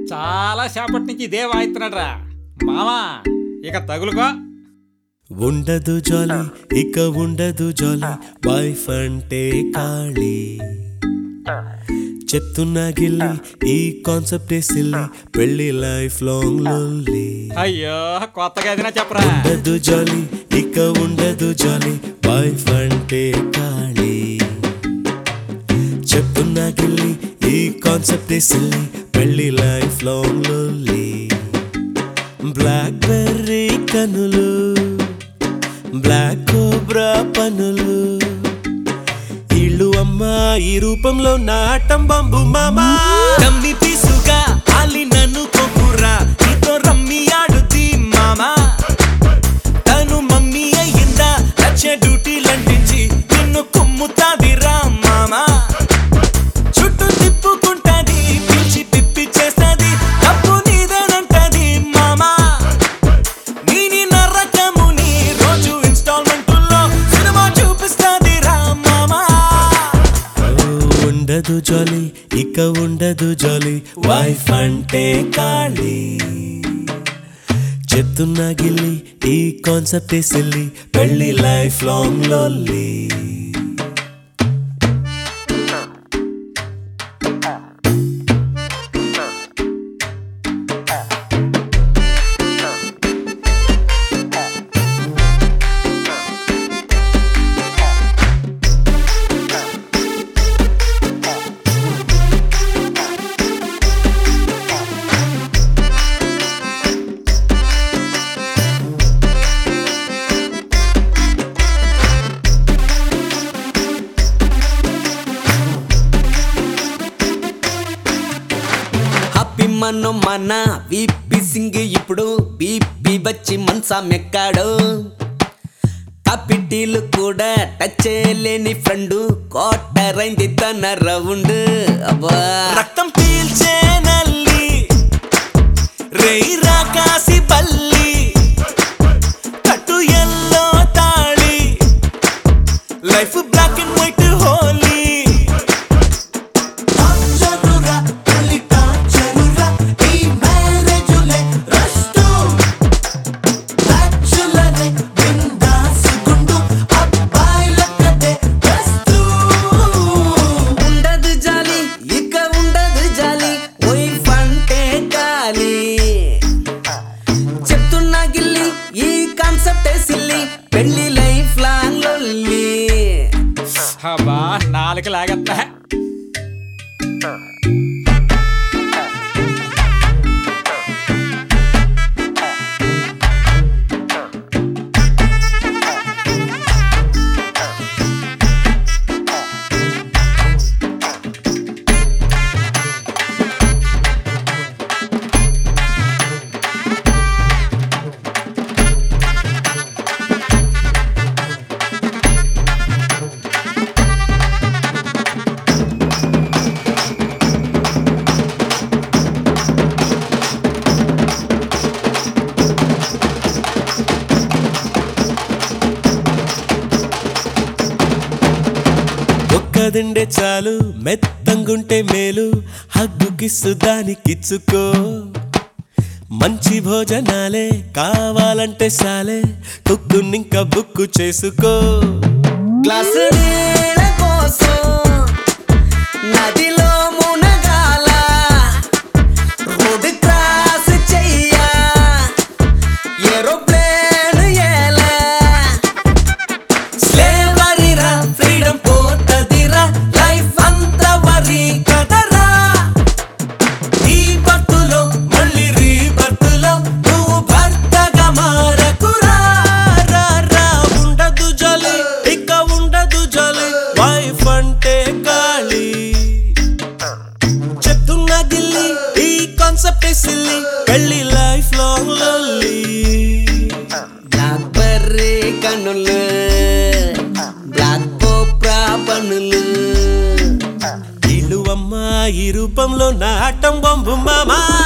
చాలా సేపటి నుంచి ఇదే వాయిస్తున్నాడ్రా మామా, ఇక తగులుకో. ఉండదు జాలి, ఇక ఉండదు జాలి, వైఫ్ అంటే ఖాళీ. చెప్తున్నా గిల్లి, ఈ కాన్సెప్ట్ సిల్లి, పెళ్లి లైఫ్ లాంగ్ లొల్లి. అయ్యో కొత్తగా ఏదైనా చెప్పరా. ఉండదు జాలి, ఇక ఉండదు జాలి, వైఫ్ అంటే ఖాళీ. చెప్తున్నా గిల్లి, ఈ కాన్సెప్ట్ సిల్లి, పెళ్లి లైఫ్ లాంగ్ లొల్లి. బ్లాక్ బెర్రీ కనులు, బ్లాక్ కోబ్రా పనులు, ఇళ్ళు అమ్మా ఈ రూపంలో నాటం బంబు మామా. తమ్మి తీసుగా ఆలి నన్ను కొప్పురా, నీతో రమ్మి ఆడుతీ మామా. తను మమ్మీ అయ్యిందా, నచ్చే డ్యూటీలంటించి నిన్ను కుమ్ముతాదిరా మామా. చుట్టూ తిప్పుకుంటాది, పిలిచి పిప్పి చేస్తాది, తప్పు నీదేనంటది మామా. నీని నరకముని రోజు ఇన్స్టాల్మెంట్లో సినిమా చూపిస్తాది రా మామా. ఉండదు జాలి, ఇక ఉండదు జాలి, వైఫ్ అంటే ఖాళీ. చెప్తున్నా గిల్లి, ఈ కాన్సెప్ట్ సిల్లి, పెళ్లి లైఫ్ లాంగ్ లొల్లి. మనం మన విపి సింగ్ ఇప్పుడు బీపీ వచ్చి మనసా మెక్కాడు. కాపిటీలు కూడా టచ్ చేయలేని ఫ్రెండ్, క్వార్టర్ అయింది తన రౌండ్. అబ్బా రక్తం పీల్చే నల్లి, రేయి రాకాసి బల్లి, కట్టు ఎల్లో తాళి, life black and white Holi. చెప్తున్నా గిల్లి, ఈ కాన్సెప్ట్ సిల్లి, పెళ్లి లైఫ్ లాంగ్ లొల్లి. అబ్బా నాలుగు లాగత్తా. ఒక్కదిండే చాలు, మెత్తంగుంటే మేలు, హగ్గు కిస్సు దానికిచ్చుకో. మంచి భోజనాలే కావాలంటే సాలే, కుక్కునింక బుక్కు చేసుకో. గ్లాసు నీళ్ళ కోసం నదిలో మునగాల, రోడ్ క్రాస్ చెయ్యా, ఏరోప్లేన్ ఏలా. స్లేవరీరా ఫ్రీడమ్ పోతదిరా, లైఫ్ అంతా వరి కదరా. ఈ బర్తులో మళ్ళీ రీ బర్తులో నువ్వు భర్తగా మారకురా. ఉండదు జాలి, ఇక ఉండదు జాలి, వైఫ్ అంటే ఖాళీ. చెప్తున్నా గిల్లి, ఈ కాన్సెప్ట్ సిల్లి, పెళ్లి లైఫ్ లాంగ్ లొల్లి. బ్లాక్ బెర్రీ కనులు, బ్లాక్ కోబ్రా పనులు, ఇళ్ళు అమ్మా ఈ రూపంలో నాటం బొంబు మామా.